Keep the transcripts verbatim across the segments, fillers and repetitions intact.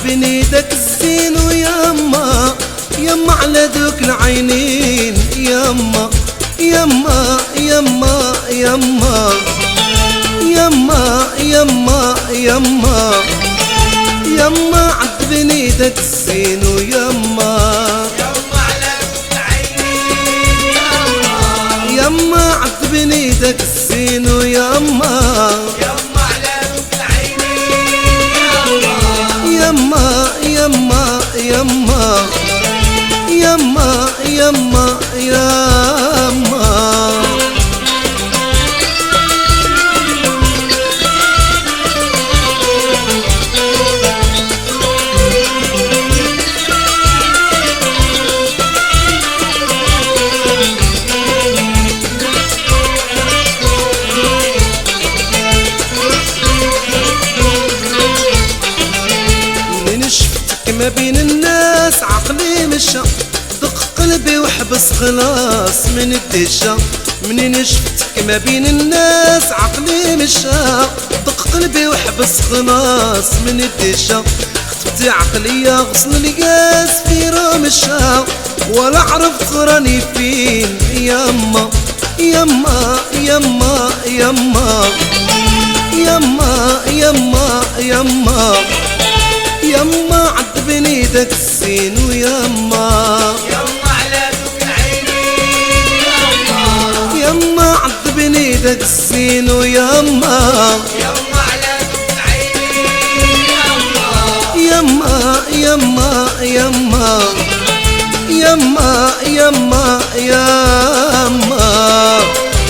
بين ايدك الزين ويما يما على ذوك العينين يما يما يما يما يما يما يما يما عد بين ايدك الزين ويما يما على ذوك العينين يما يما عد بين ايدك الزين ويما يما على ذوك العينين يما يما يما يما يما يما منين شفتك ما بين الناس عقلي مشى دق قلبي وحبس خلاص من الدشا منين شفتك ما بين الناس عقلي مشى دق قلبي وحبس خلاص من الدشا خطبتي عقلية غصن الياس في رمشا ولا عرفت راني فين يما يما يما يما يما يما يما يما عد بين ايدك الزين ويما يما على ذوك العينين يما يما عد بين ايدك الزين ويما يما على ذوك العينين يما يما يما يما يما يما يما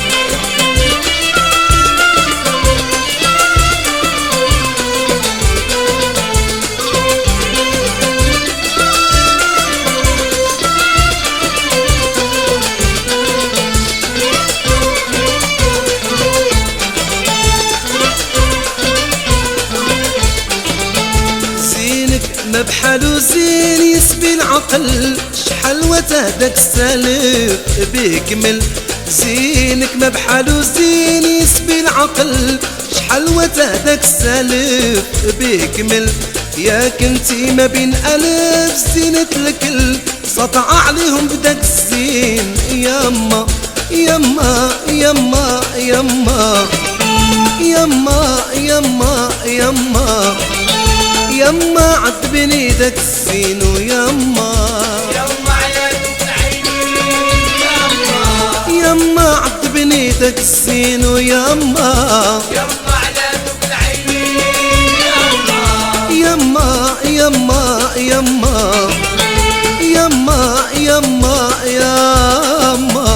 ما بحالو زين يسبي العقل شحال وتهدك السالف بيكمل زينك ما بحالو زين يسبي العقل شحال وتهدك السالف بيكمل يا كنتي ما بين ألف زينة الكل سطع عليهم بدك الزين يما يما يما يما يما يما يما يما عد بين ايدك الزين ويما يما على ذوك العينين يما يما عد بين ايدك الزين ويما يما على ذوك العينين يما يما يما يما يما يما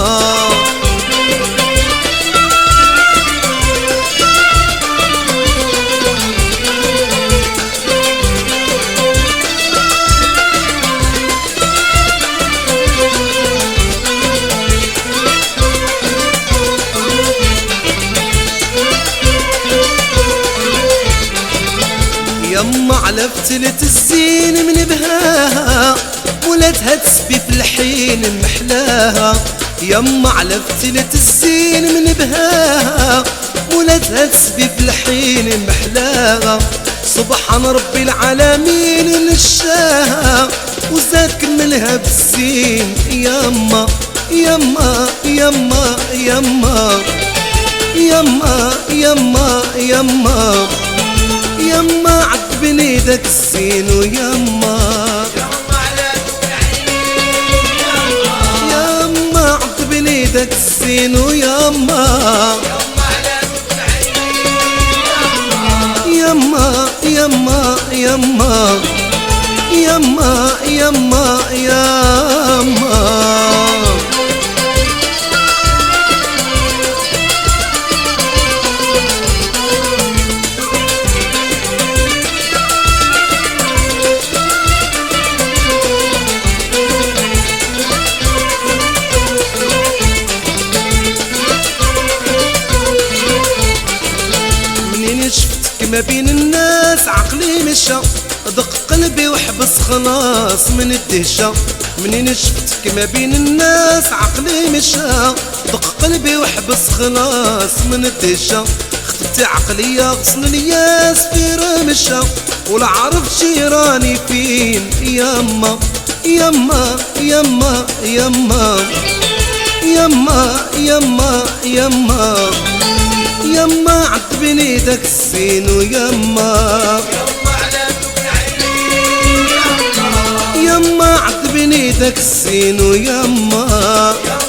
يما على فتلة الزين من بهاها ولادها تسبي في الحين محلاها يما على فتلة الزين من بهاها ولادها تسبي في الحين محلاها سبحان ربي العالمين نشاها وزاد كملها بالزين يما يما يما يما يما يما يما يما عد بين ايدك الزين ويما يما على ذوك العينين يما عد بين ايدك الزين ويما يما على ذوك العينين يما يما يما يما يما يما ما بين الناس عقلي مشى دق قلبي وحبس خلاص من الدهشة منين شفتك ما بين الناس عقلي مشى دق قلبي وحبس خلاص من الدهشة فتي عقلية غصن الياس في رمشة ولا عرف جيراني فين. يما يما يما يما يما يما يما يما عذبني داك السين ويما يما على ذوق العينين. يما عذبني داك السين ويما